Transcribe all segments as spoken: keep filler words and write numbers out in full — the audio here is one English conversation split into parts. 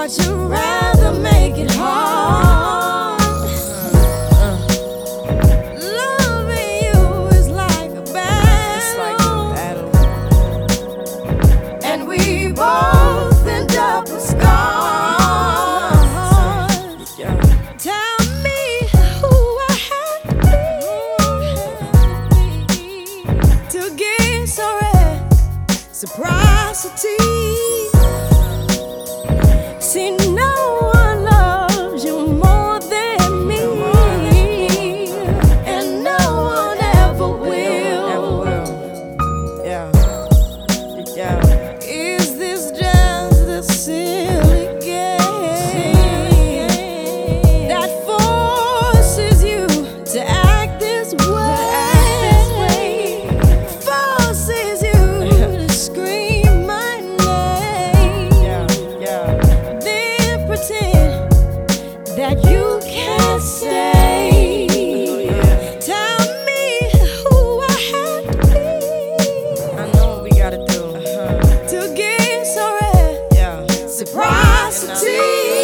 But you'd rather make it hard. Loving you is like a battle, and we both end up with scars. Tell me who I have to be to get so reciprocity. See, no one loves you more than me, and no one ever will. Yeah. Yeah. Is this just a silly game that forces you to act this way? Forces you to scream my name. Yeah. Yeah. Pretend that you can't stay. Tell me who I have to be. I know what we gotta do. To get so Yeah. reciprocity.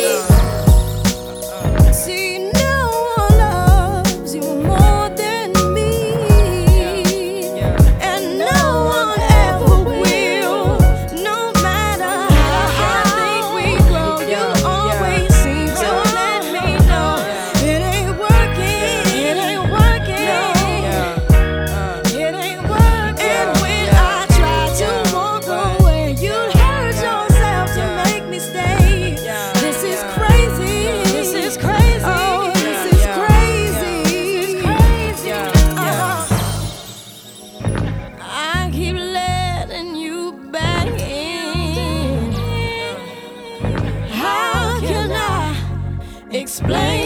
See, no one loves you more than me, and no one ever will. No matter how I think we grow, you always seem to let me know it ain't working. It ain't working. It ain't working. And when I try to walk away, you hurt yourself to make me stay. This is crazy. This is crazy. Oh, this is crazy. This is crazy. Uh-huh. I keep letting you back in. How can I explain